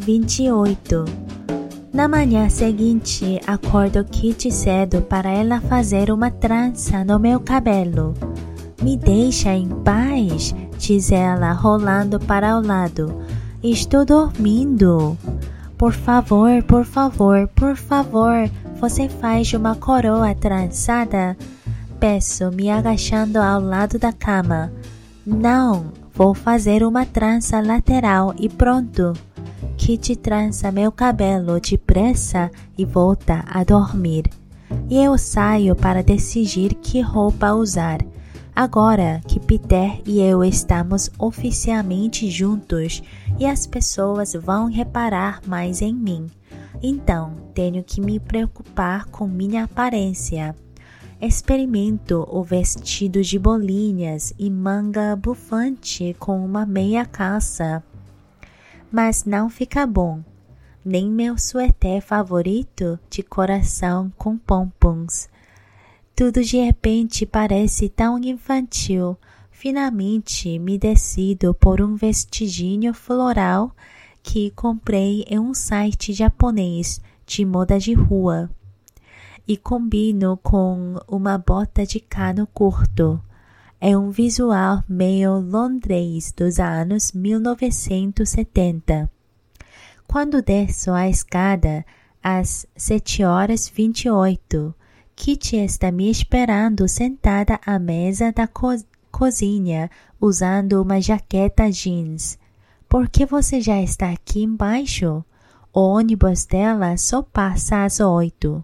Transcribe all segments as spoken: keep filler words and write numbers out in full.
vinte e oito. Na manhã seguinte, acordo Kitty cedo para ela fazer uma trança no meu cabelo. Me deixa em paz, diz ela, rolando para o lado. Estou dormindo. Por favor, por favor, por favor, você faz uma coroa trançada? Peço, me agachando ao lado da cama. Não, vou fazer uma trança lateral e pronto. Kitty trança meu cabelo depressa e volta a dormir. E eu saio para decidir que roupa usar. Agora que Peter e eu estamos oficialmente juntos e as pessoas vão reparar mais em mim, então tenho que me preocupar com minha aparência. Experimento o vestido de bolinhas e manga bufante com uma meia calça, mas não fica bom. Nem meu suéter favorito de coração com pompons. Tudo de repente parece tão infantil. Finalmente me decido por um vestidinho floral que comprei em um site japonês de moda de rua. E combino com uma bota de cano curto. É um visual meio londrês dos anos mil novecentos e setenta. Quando desço a escada, às sete horas e vinte e oito, Kitty está me esperando sentada à mesa da co cozinha, usando uma jaqueta jeans. Por que você já está aqui embaixo? O ônibus dela só passa às oito.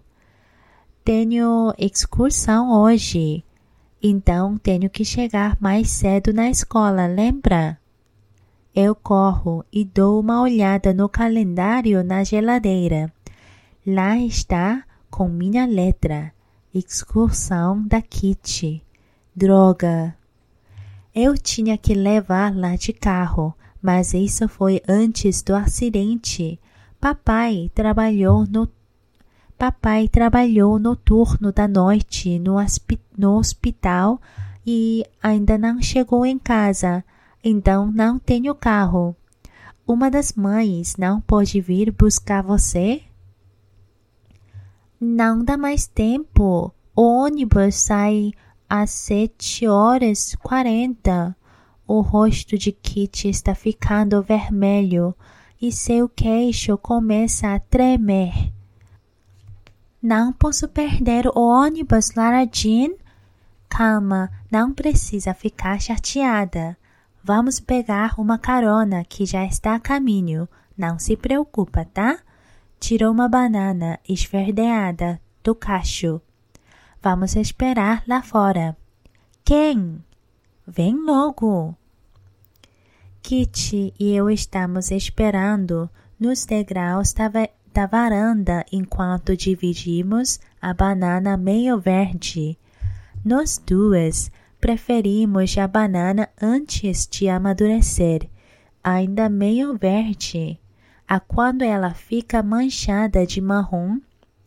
Tenho excursão hoje, então tenho que chegar mais cedo na escola, lembra? Eu corro e dou uma olhada no calendário na geladeira. Lá está com minha letra. Excursão da Kitty. Droga! Eu tinha que levá-la de carro, mas isso foi antes do acidente. Papai trabalhou no Papai trabalhou no turno da noite no, no hospital e ainda não chegou em casa, então não tenho carro. Uma das mães não pode vir buscar você? Não dá mais tempo. O ônibus sai às sete horas e quarenta. O rosto de Kitty está ficando vermelho e seu queixo começa a tremer. Não posso perder o ônibus, Lara Jean? Calma, não precisa ficar chateada. Vamos pegar uma carona que já está a caminho. Não se preocupa, tá? Tirou uma banana esverdeada do cacho. Vamos esperar lá fora. Quem? Vem logo. Kitty e eu estamos esperando nos degraus da, da varanda enquanto dividimos a banana meio verde. Nós duas preferimos a banana antes de amadurecer, ainda meio verde. A quando ela fica manchada de marrom.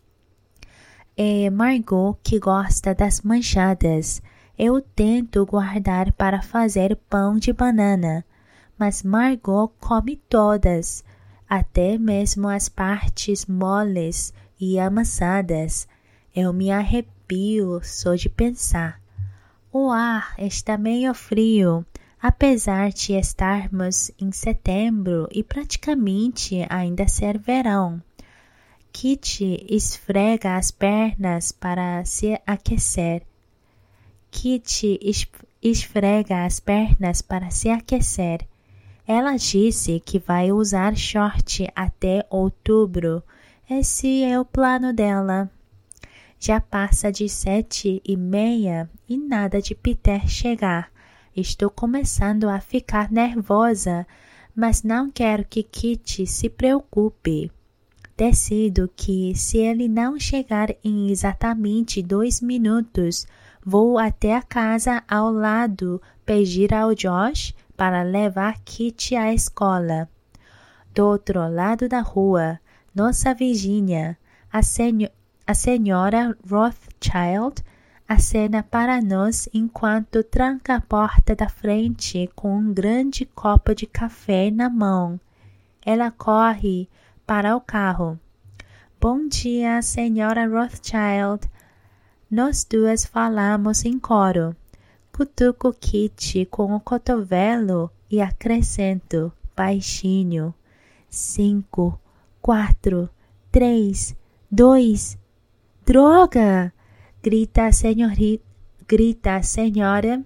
É Margot que gosta das manchadas. Eu tento guardar para fazer pão de banana, mas Margot come todas, até mesmo as partes moles e amassadas. Eu me arrepio só de pensar. O ar está meio frio. Apesar de estarmos em setembro e praticamente ainda ser verão. Kitty esfrega as pernas para se aquecer. Kitty esfrega as pernas para se aquecer. Ela disse que vai usar short até outubro. Esse é o plano dela. Já passa de sete e meia e nada de Peter chegar. Estou começando a ficar nervosa, mas não quero que Kitty se preocupe. Decido que, se ele não chegar em exatamente dois minutos, vou até a casa ao lado pedir ao Josh para levar Kitty à escola. Do outro lado da rua, nossa vizinha, a, senho a senhora Rothschild, acena para nós enquanto tranca a porta da frente com um grande copo de café na mão. Ela corre para o carro. Bom dia, senhora Rothschild. Nós duas falamos em coro. Cutuco Kitty com o cotovelo e acrescento, baixinho. Cinco, quatro, três, dois. Droga! Grita a senhorita, grita a senhora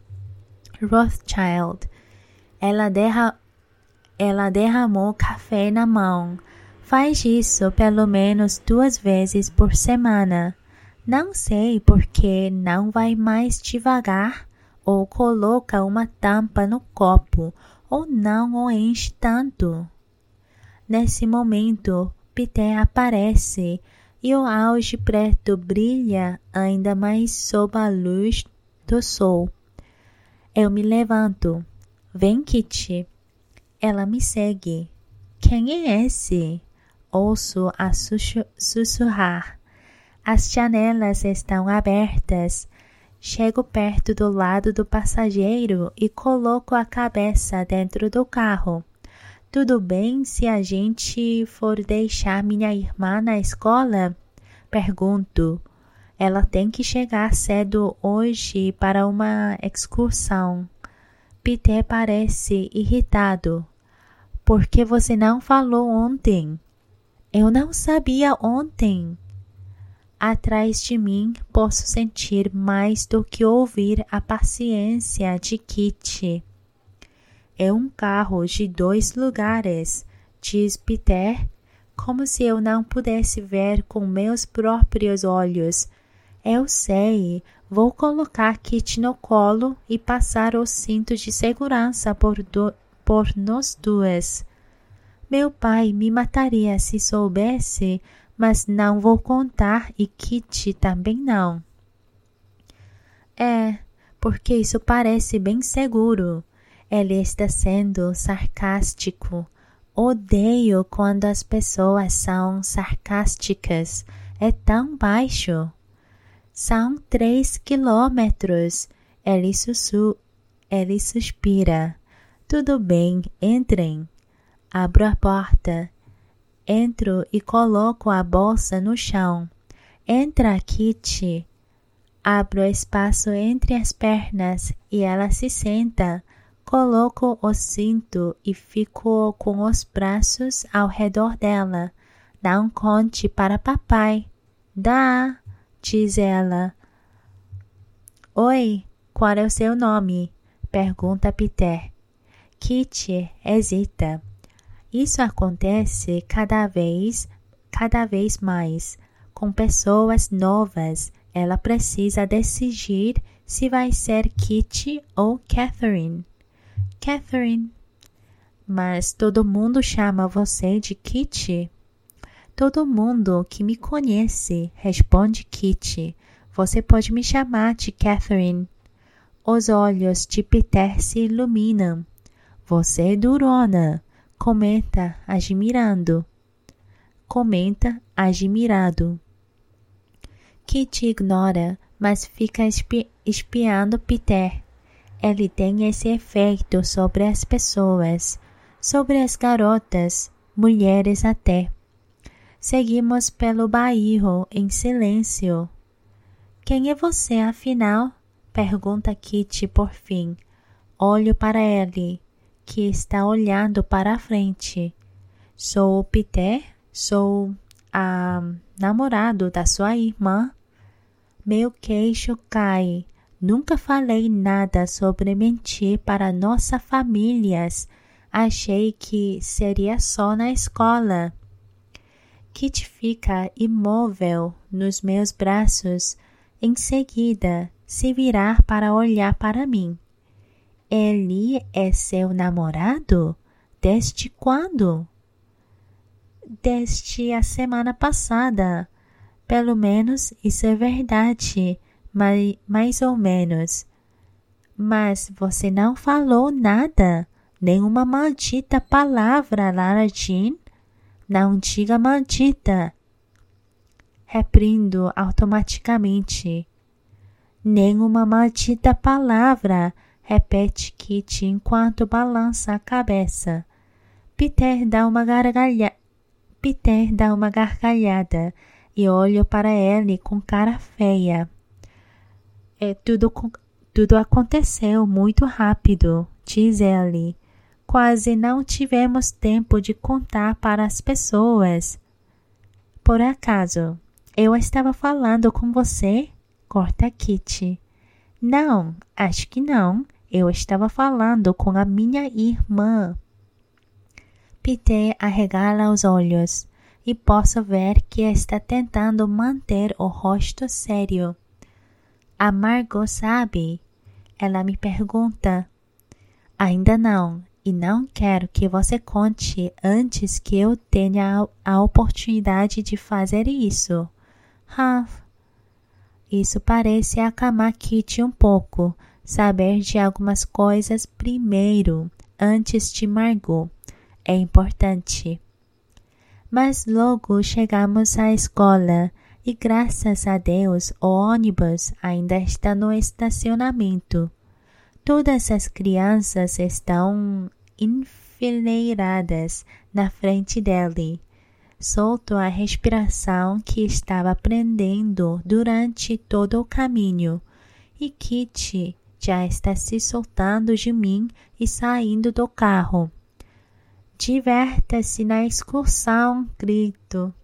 Rothschild. Ela, derra, ela derramou café na mão. Faz isso pelo menos duas vezes por semana. Não sei por que não vai mais devagar ou coloca uma tampa no copo ou não o enche tanto. Nesse momento, Peter aparece e o auge preto brilha ainda mais sob a luz do sol. Eu me levanto. Vem, Kitty. Ela me segue. Quem é esse? Ouço a sussurrar. As janelas estão abertas. Chego perto do lado do passageiro e coloco a cabeça dentro do carro. Tudo bem se a gente for deixar minha irmã na escola? Pergunto. Ela tem que chegar cedo hoje para uma excursão. Peter parece irritado. Por que você não falou ontem? Eu não sabia ontem. Atrás de mim posso sentir mais do que ouvir a paciência de Kitty. É um carro de dois lugares, diz Peter, como se eu não pudesse ver com meus próprios olhos. Eu sei, vou colocar Kitty no colo e passar o cinto de segurança por, do, por nós duas. Meu pai me mataria se soubesse, mas não vou contar e Kitty também não. É, porque isso parece bem seguro. Ele está sendo sarcástico. Odeio quando as pessoas são sarcásticas. É tão baixo. São três quilômetros. Ele, sussu... Ele suspira. Tudo bem, entrem. Abro a porta. Entro e coloco a bolsa no chão. Entra, Kitty. Abro espaço entre as pernas e ela se senta. Coloco o cinto e fico com os braços ao redor dela. Não conte para papai. Dá, diz ela. Oi, qual é o seu nome? Pergunta Peter. Kitty hesita. Isso acontece cada vez, cada vez mais. Com pessoas novas, ela precisa decidir se vai ser Kitty ou Catherine. Catherine. Mas todo mundo chama você de Kitty? Todo mundo que me conhece responde Kitty. Você pode me chamar de Catherine. Os olhos de Peter se iluminam. Você é durona. Comenta, admirando. Comenta, admirado. Kitty ignora, mas fica espi espiando Peter. Ele tem esse efeito sobre as pessoas, sobre as garotas, mulheres até. Seguimos pelo bairro em silêncio. Quem é você, afinal? Pergunta Kitty por fim. Olho para ele, que está olhando para a frente. Sou o Peter, sou a namorado da sua irmã. Meu queixo cai. Nunca falei nada sobre mentir para nossas famílias. Achei que seria só na escola. Kitty fica imóvel nos meus braços. Em seguida, se virar para olhar para mim. Ele é seu namorado? Desde quando? Desde a semana passada. Pelo menos isso é verdade, mas mais ou menos. Mas você não falou nada, nenhuma maldita palavra, Lara Jean. Não diga maldita. Reprindo automaticamente. Nenhuma maldita palavra, repete Kitty enquanto balança a cabeça. Peter dá uma gargalha... Peter dá uma gargalhada e olho para ele com cara feia. É, tudo, tudo aconteceu muito rápido, diz ele. Quase não tivemos tempo de contar para as pessoas. Por acaso, eu estava falando com você? Corta Kitty. Não, acho que não. Eu estava falando com a minha irmã. Peter arregala os olhos e posso ver que está tentando manter o rosto sério. A Margot sabe? Ela me pergunta. Ainda não, e não quero que você conte antes que eu tenha a oportunidade de fazer isso. Humph. Isso parece acalmar Kitty um pouco, saber de algumas coisas primeiro, antes de Margot. É importante. Mas logo chegamos à escola e graças a Deus o ônibus ainda está no estacionamento. Todas as crianças estão enfileiradas na frente dele. Solto a respiração que estava prendendo durante todo o caminho e Kitty já está se soltando de mim e saindo do carro. Divirta-se na excursão, grito.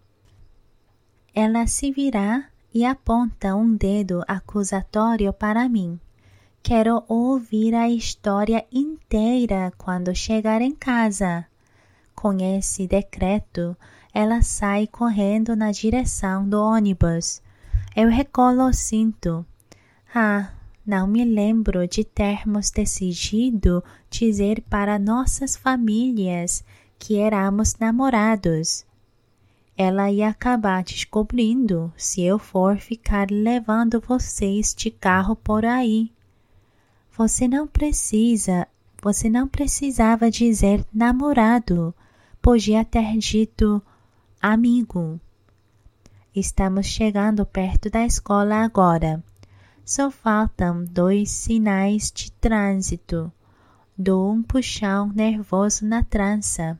Ela se vira e aponta um dedo acusatório para mim. Quero ouvir a história inteira quando chegar em casa. Com esse decreto, ela sai correndo na direção do ônibus. Eu recolo o cinto. Ah, não me lembro de termos decidido dizer para nossas famílias que éramos namorados. Ela ia acabar descobrindo se eu for ficar levando vocês de carro por aí. Você não precisa, você não precisava dizer namorado. Podia ter dito amigo. Estamos chegando perto da escola agora. Só faltam dois sinais de trânsito. Dou um puxão nervoso na trança.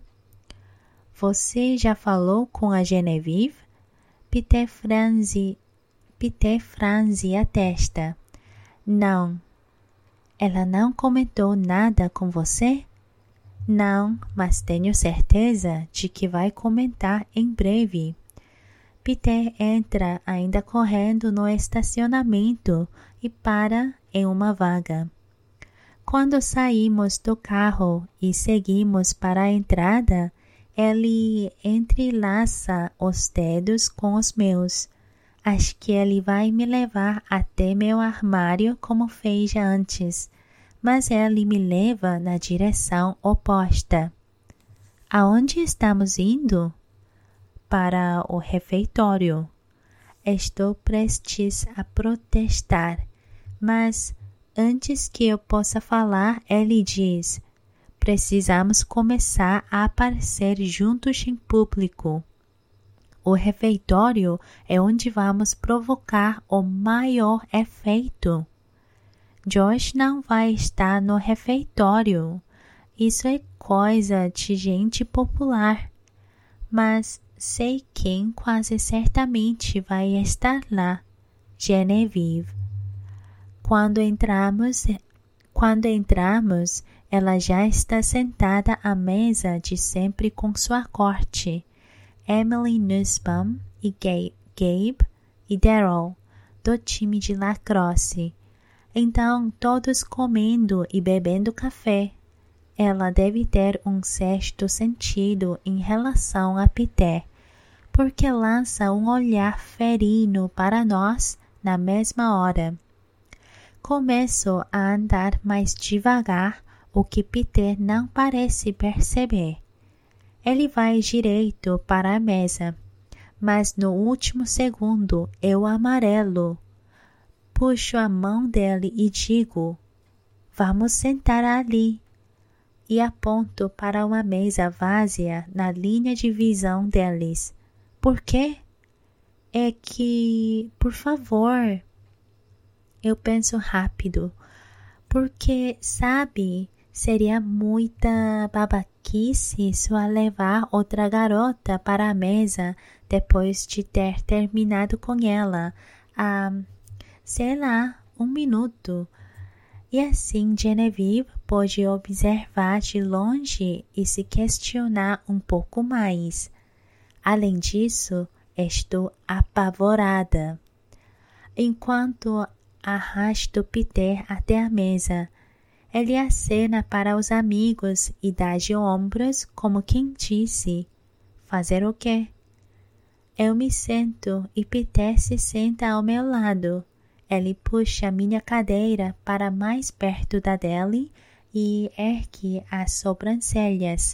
Você já falou com a Genevieve? Peter franze, Peter franze a testa. Não. Ela não comentou nada com você? Não, mas tenho certeza de que vai comentar em breve. Peter entra ainda correndo no estacionamento e para em uma vaga. Quando saímos do carro e seguimos para a entrada, ele entrelaça os dedos com os meus. Acho que ele vai me levar até meu armário como fez antes, mas ele me leva na direção oposta. Aonde estamos indo? Para o refeitório. Estou prestes a protestar, mas antes que eu possa falar, ele diz: precisamos começar a aparecer juntos em público. O refeitório é onde vamos provocar o maior efeito. Josh não vai estar no refeitório. Isso é coisa de gente popular. Mas sei quem quase certamente vai estar lá. Genevieve. Quando entramos, quando entramos, ela já está sentada à mesa de sempre com sua corte. Emily Nussbaum e Gabe, Gabe e Daryl, do time de lacrosse. Então, todos comendo e bebendo café. Ela deve ter um sexto sentido em relação a Peter, porque lança um olhar ferino para nós na mesma hora. Começo a andar mais devagar, o que Peter não parece perceber. Ele vai direito para a mesa, mas no último segundo eu amarelo. Puxo a mão dele e digo: vamos sentar ali. E aponto para uma mesa vazia na linha de visão deles. Por quê? É que, por favor. Eu penso rápido, porque, sabe, seria muita baba, quis isso a levar outra garota para a mesa depois de ter terminado com ela há, sei lá, um minuto. E assim Genevieve pôde observar de longe e se questionar um pouco mais. Além disso, estou apavorada. Enquanto arrasto Peter até a mesa, ele acena para os amigos e dá de ombros como quem disse: fazer o quê? Eu me sento e Peter se senta ao meu lado. Ele puxa minha cadeira para mais perto da dele e ergue as sobrancelhas.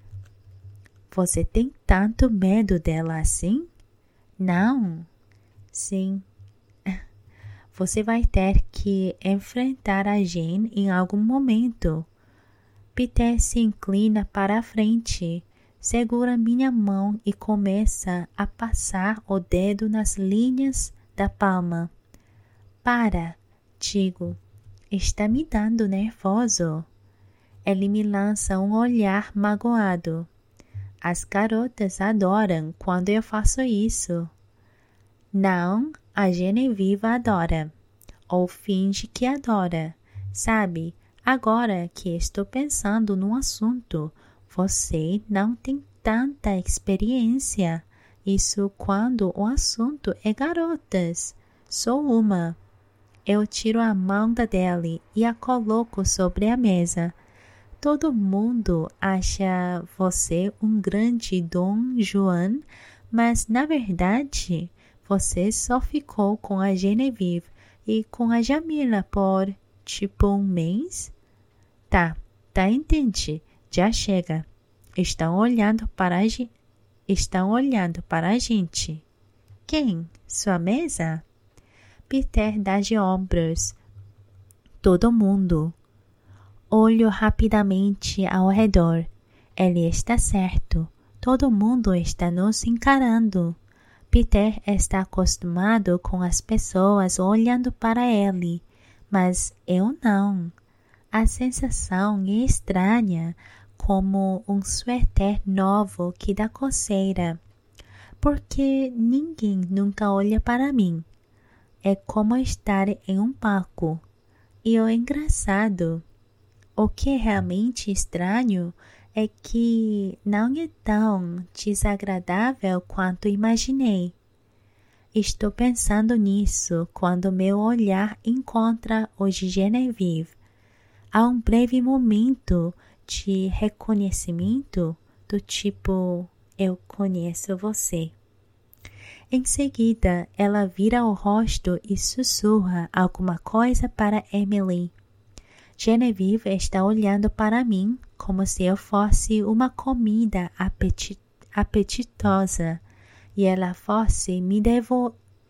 Você tem tanto medo dela assim? Não. Sim. Você vai ter que enfrentar a Jane em algum momento. Peter se inclina para a frente, segura minha mão e começa a passar o dedo nas linhas da palma. Para, digo, está me dando nervoso. Ele me lança um olhar magoado. As garotas adoram quando eu faço isso. Não, a Genevieve adora. Ou finge que adora. Sabe, agora que estou pensando no assunto, você não tem tanta experiência. Isso quando o assunto é garotas. Sou uma. Eu tiro a mão da dele e a coloco sobre a mesa. Todo mundo acha você um grande Dom Juan, mas na verdade você só ficou com a Genevieve e com a Jamila por, tipo, um mês? Tá, tá, entendi. Já chega. Estão olhando para a gente. Estão olhando para a gente. Quem? Sua mesa? Peter dá de ombros. Todo mundo. Olho rapidamente ao redor. Ele está certo. Todo mundo está nos encarando. Peter está acostumado com as pessoas olhando para ele, mas eu não. A sensação é estranha, como um suéter novo que dá coceira, porque ninguém nunca olha para mim. É como estar em um palco. E o engraçado, o que é realmente estranho, é que não é tão desagradável quanto imaginei. Estou pensando nisso quando meu olhar encontra o de Genevieve. Há um breve momento de reconhecimento do tipo, eu conheço você. Em seguida, ela vira o rosto e sussurra alguma coisa para Emily. Genevieve está olhando para mim como se eu fosse uma comida apetit apetitosa e ela fosse me devo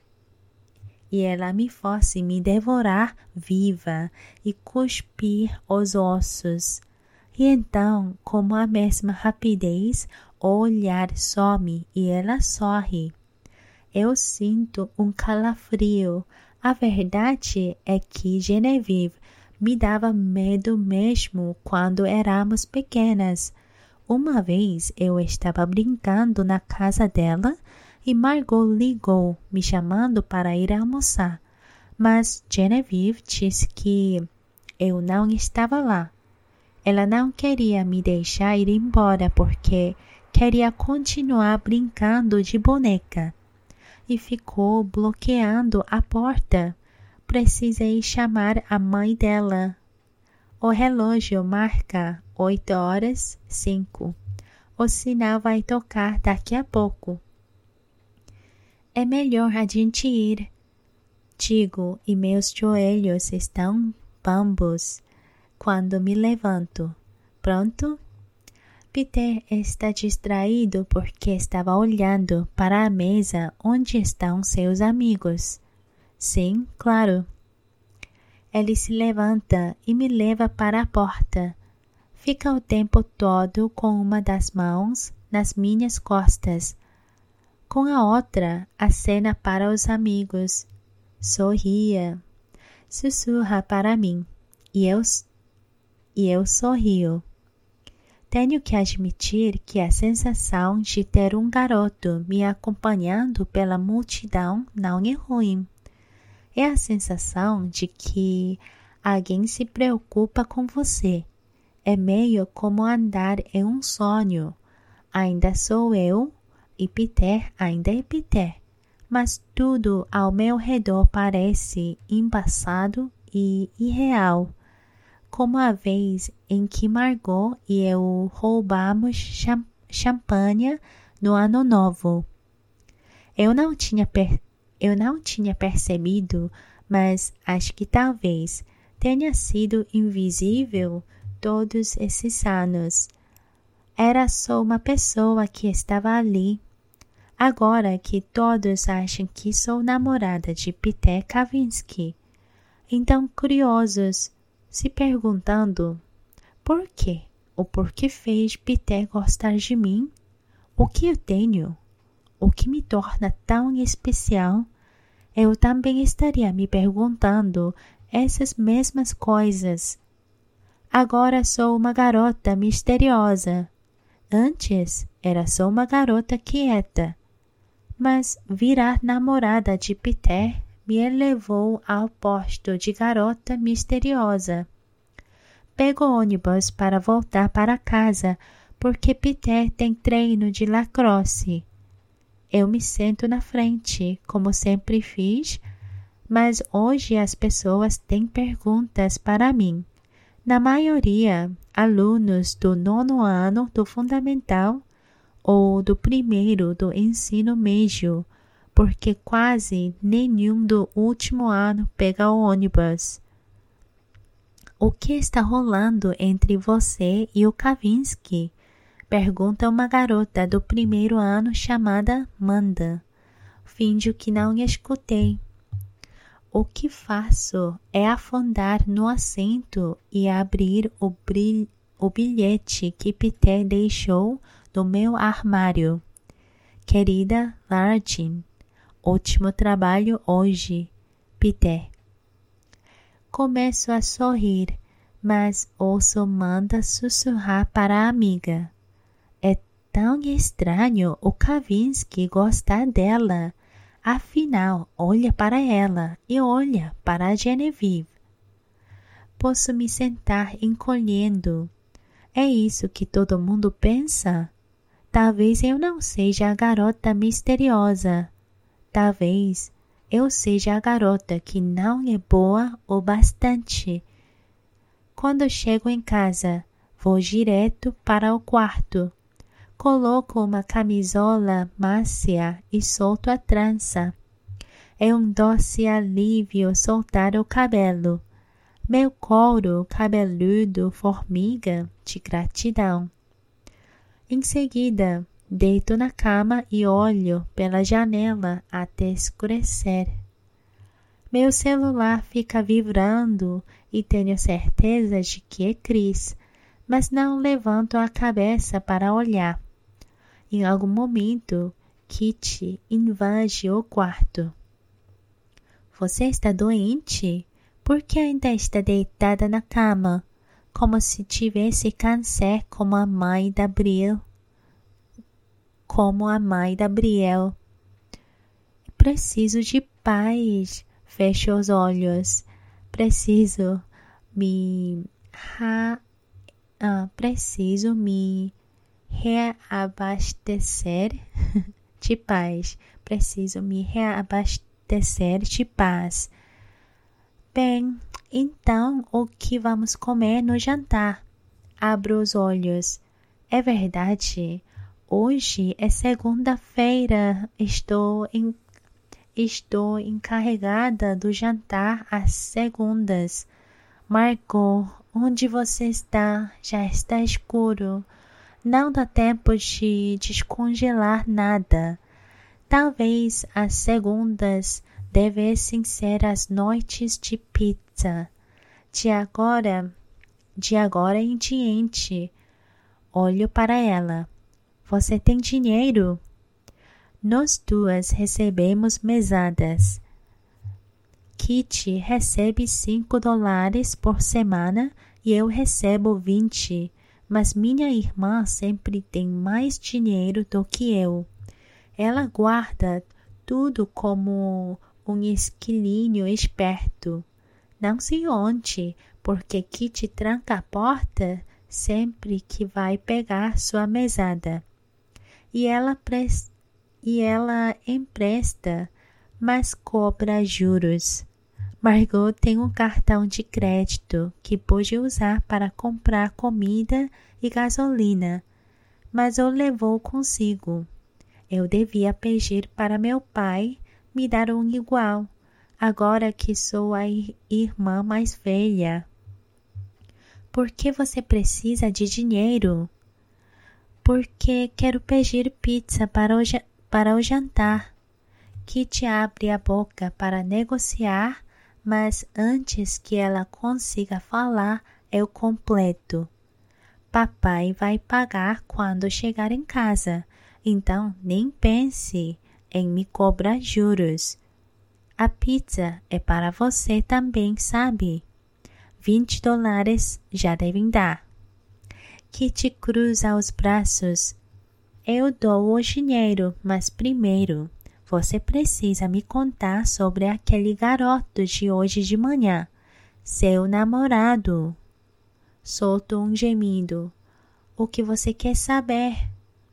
e ela me fosse me devorar viva e cuspir os ossos. E então, com a mesma rapidez, o olhar some e ela sorri. Eu sinto um calafrio. A verdade é que Genevieve me dava medo mesmo quando éramos pequenas. Uma vez eu estava brincando na casa dela e Margot ligou, me chamando para ir almoçar. Mas Genevieve disse que eu não estava lá. Ela não queria me deixar ir embora porque queria continuar brincando de boneca. E ficou bloqueando a porta. Precisei chamar a mãe dela. O relógio marca oito horas cinco. O sinal vai tocar daqui a pouco. É melhor a gente ir, digo, e meus joelhos estão bambos quando me levanto. Pronto? Peter está distraído porque estava olhando para a mesa onde estão seus amigos. Sim, claro. Ele se levanta e me leva para a porta. Fica o tempo todo com uma das mãos nas minhas costas. Com a outra, acena para os amigos. Sorria. Sussurra para mim. E eu, e eu sorrio. Tenho que admitir que a sensação de ter um garoto me acompanhando pela multidão não é ruim. É a sensação de que alguém se preocupa com você. É meio como andar em um sonho. Ainda sou eu e Peter ainda é Peter, mas tudo ao meu redor parece embaçado e irreal. Como a vez em que Margot e eu roubamos cham champanhe no Ano Novo. Eu não tinha, per eu não tinha percebido, mas acho que talvez tenha sido invisível todos esses anos. Era só uma pessoa que estava ali. Agora que todos acham que sou namorada de Peter Kavinsky, então curiosos, se perguntando por quê? O porquê fez Peter gostar de mim? O que eu tenho? O que me torna tão especial? Eu também estaria me perguntando essas mesmas coisas. Agora sou uma garota misteriosa. Antes era só uma garota quieta. Mas virar namorada de Peter me elevou ao posto de garota misteriosa. Pego o ônibus para voltar para casa, porque Peter tem treino de lacrosse. Eu me sento na frente, como sempre fiz, mas hoje as pessoas têm perguntas para mim. Na maioria, alunos do nono ano do fundamental ou do primeiro do ensino médio, porque quase nenhum do último ano pega o ônibus. O que está rolando entre você e o Kavinsky? Pergunta uma garota do primeiro ano chamada Manda. Finjo que não escutei. O que faço é afundar no assento e abrir o, brilho, o bilhete que Peter deixou no meu armário. Querida Lartin, ótimo trabalho hoje, Peter. Começo a sorrir, mas ouço Manda sussurrar para a amiga. É tão estranho o Kavinsky gostar dela. Afinal, olha para ela e olha para a Genevieve. Posso me sentar encolhendo. É isso que todo mundo pensa? Talvez eu não seja a garota misteriosa. Talvez eu seja a garota que não é boa o bastante. Quando chego em casa, vou direto para o quarto. Coloco uma camisola mácia e solto a trança. É um doce alívio soltar o cabelo. Meu couro cabeludo formiga de gratidão. Em seguida, deito na cama e olho pela janela até escurecer. Meu celular fica vibrando e tenho certeza de que é Chris, mas não levanto a cabeça para olhar. Em algum momento, Kitty invade o quarto. Você está doente? Por que ainda está deitada na cama, como se tivesse câncer como a mãe da Brielle? Como a mãe da Brielle. Preciso de paz. Fecho os olhos. Preciso me... Ha, ah, preciso me reabastecer de paz. Preciso me reabastecer de paz. Bem, então o que vamos comer no jantar? Abro os olhos. É verdade. Hoje é segunda-feira. Estou em Estou encarregada do jantar às segundas. Margot, onde você está? Já está escuro. Não dá tempo de descongelar nada. Talvez as segundas devessem ser as noites de pizza. De agora, de agora em diante. Olho para ela. Você tem dinheiro? Nós duas recebemos mesadas. Kitty recebe cinco dólares por semana e eu recebo vinte. mas minha irmã sempre tem mais dinheiro do que eu. Ela guarda tudo como um esquilinho esperto. Não se onde, porque Kitty tranca a porta sempre que vai pegar sua mesada. E ela, pres- e ela empresta, mas cobra juros. Margot tem um cartão de crédito que pôde usar para comprar comida e gasolina, mas o levou consigo. Eu devia pedir para meu pai me dar um igual, agora que sou a irmã mais velha. Por que você precisa de dinheiro? Porque quero pedir pizza para o, para o jantar. Kitty abre a boca para negociar, mas antes que ela consiga falar, eu completo. Papai vai pagar quando chegar em casa, então nem pense em me cobrar juros. A pizza é para você também, sabe? Vinte dólares já devem dar. Kitty cruza os braços. Eu dou o dinheiro, mas primeiro você precisa me contar sobre aquele garoto de hoje de manhã, seu namorado. Solto um gemido. O que você quer saber?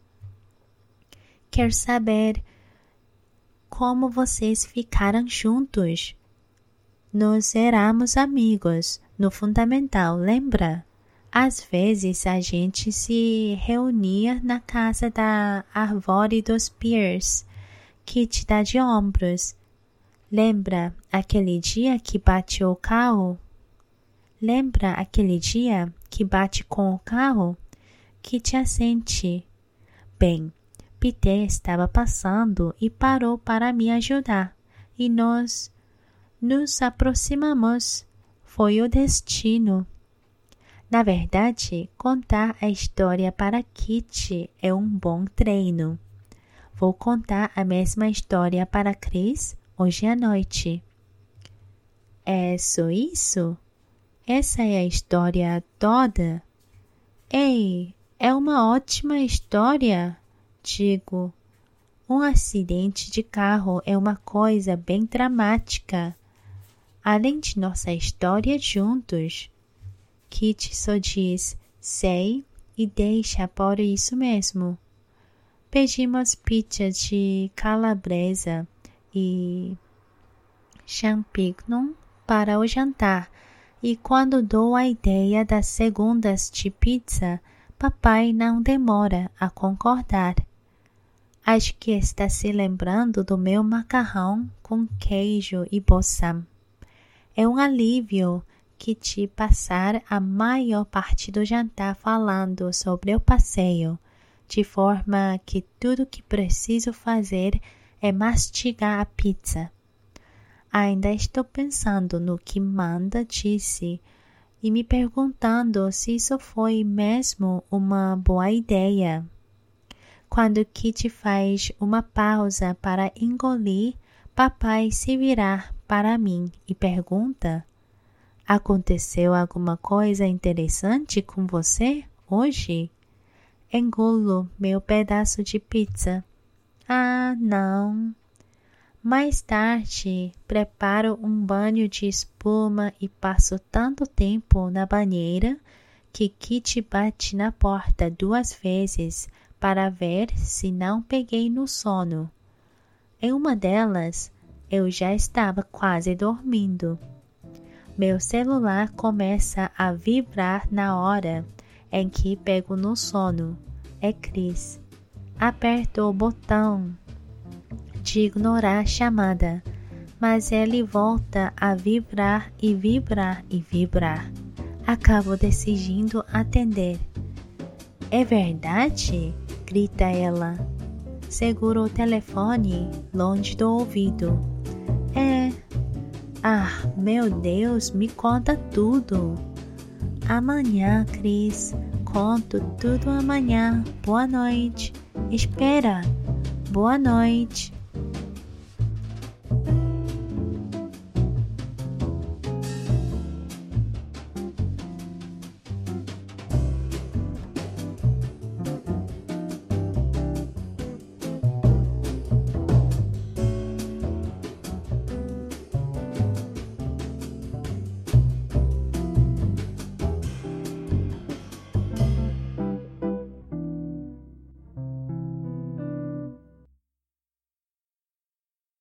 Quer saber como vocês ficaram juntos? Nós éramos amigos no fundamental, lembra? Às vezes a gente se reunia na casa da árvore dos Pierce, Kitty dá de ombros. Lembra aquele dia que bate o carro? Lembra aquele dia que bate com o carro? Kitty assente. Bem, Peter estava passando e parou para me ajudar, e nós nos aproximamos. Foi o destino. Na verdade, contar a história para Kitty é um bom treino. Vou contar a mesma história para Chris hoje à noite. É só isso? Essa é a história toda? Ei, é uma ótima história, digo. Um acidente de carro é uma coisa bem dramática. Além de nossa história juntos. Kitty só diz, sei, e deixa por isso mesmo. Pedimos pizza de calabresa e champignon para o jantar, e quando dou a ideia das segundas de pizza, papai não demora a concordar. Acho que está se lembrando do meu macarrão com queijo e balsam. É um alívio que te passar a maior parte do jantar falando sobre o passeio, de forma que tudo que preciso fazer é mastigar a pizza. Ainda estou pensando no que Manda disse e me perguntando se isso foi mesmo uma boa ideia. Quando Kitty faz uma pausa para engolir, papai se vira para mim e pergunta: aconteceu alguma coisa interessante com você hoje? Engulo meu pedaço de pizza. Ah, não. Mais tarde, preparo um banho de espuma e passo tanto tempo na banheira que Kitty bate na porta duas vezes para ver se não peguei no sono. Em uma delas, eu já estava quase dormindo. Meu celular começa a vibrar na hora em que pego no sono. É Chris. Aperto o botão de ignorar a chamada, mas ele volta a vibrar e vibrar e vibrar. Acabo decidindo atender. É verdade? Grita ela. Seguro o telefone longe do ouvido. É. Ah, meu Deus, me conta tudo. Amanhã, Chris. Conto tudo amanhã. Boa noite. Espera. Boa noite.